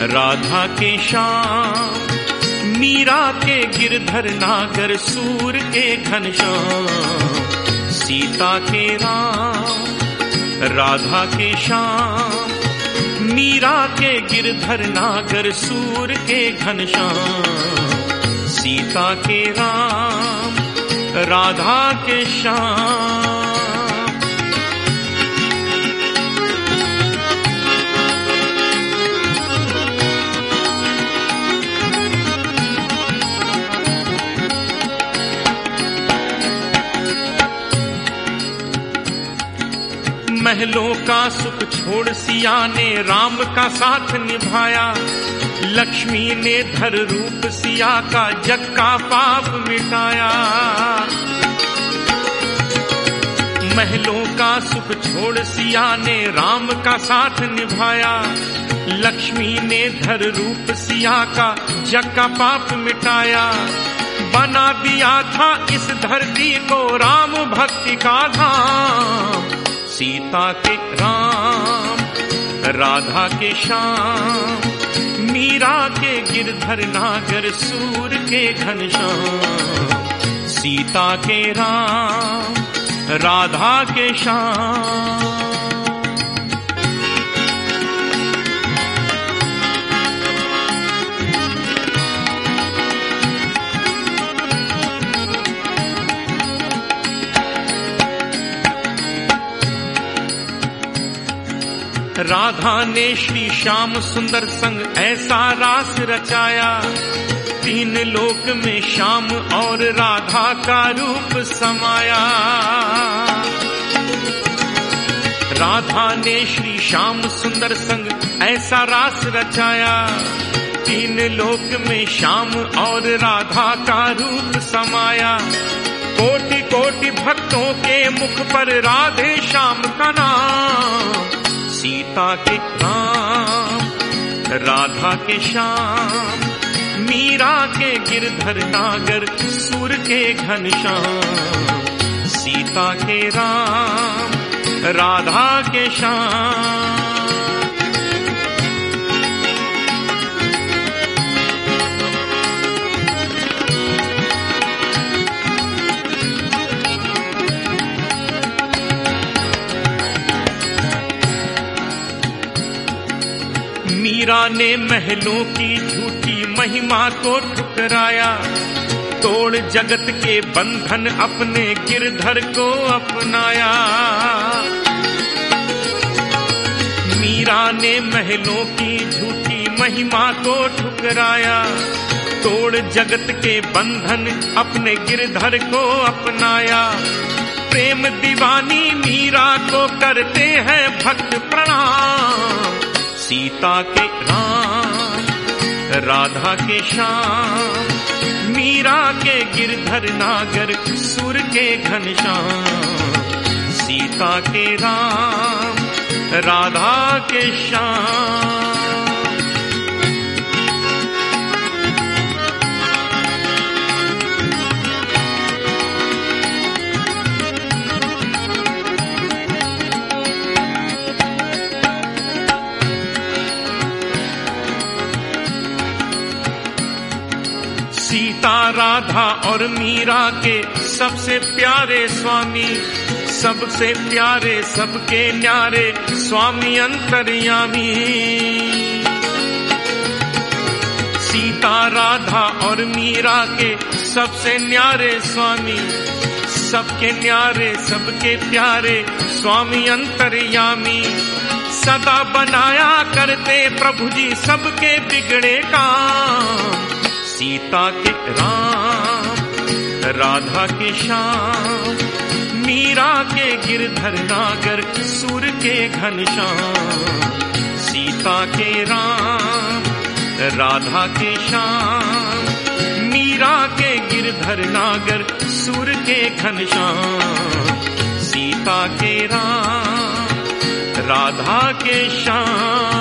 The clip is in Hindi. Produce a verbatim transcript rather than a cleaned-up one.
राधा के श्याम, मीरा के गिरधर नागर, सूर के घनश्याम, सीता के राम। राधा के श्याम, मीरा के गिरधर नागर, सूर के घनश्याम, सीता के राम, राधा के श्याम। महलों का सुख छोड़ सिया ने राम का साथ निभाया, लक्ष्मी ने धर रूप सिया का जग का पाप मिटाया। महलों का सुख छोड़ सिया ने राम का साथ निभाया, लक्ष्मी ने धर रूप सिया का जग का पाप मिटाया। बना दिया था इस धरती को राम भक्ति का धाम, सीता के राम, राधा के श्याम, मीरा के गिरधर नागर, सूर के घनश्याम, सीता के राम, राधा के श्याम। राधा ने श्री श्याम सुंदर संग ऐसा रास रचाया, तीन लोक में श्याम और राधा का रूप समाया। राधा ने श्री श्याम सुंदर संग ऐसा रास रचाया, तीन लोक में श्याम और राधा का रूप समाया। कोटि कोटि भक्तों के मुख पर राधे श्याम का नाम, सीता के राम, राधा के श्याम, मीरा के गिरधर नागर, सूर के घनश्याम, सीता के राम, राधा के श्याम। मीरा ने महलों की झूठी महिमा को ठुकराया, तोड़ जगत के बंधन अपने गिरधर को अपनाया। मीरा ने महलों की झूठी महिमा को ठुकराया, तोड़ जगत के बंधन अपने गिरधर को अपनाया। प्रेम दीवानी मीरा को करते हैं भक्त प्रणाम, सीता के राम, राधा के श्याम, मीरा के गिरधर नागर, सूर के घनश्याम, सीता के राम, राधा के श्याम। सीता, राधा और मीरा के सबसे प्यारे स्वामी, सबसे प्यारे सबके न्यारे स्वामी अंतर्यामी। सीता, राधा और मीरा के सबसे न्यारे स्वामी, सबके न्यारे सबके प्यारे स्वामी अंतर्यामी। सदा बनाया करते प्रभु जी सबके बिगड़े काम, सीता के राम, राधा के श्याम, मीरा के गिरधर नागर, सूर के घनश्याम, सीता के राम, राधा के श्याम, मीरा के गिरधर नागर, सूर के घनश्याम, सीता के राम, राधा के श्याम।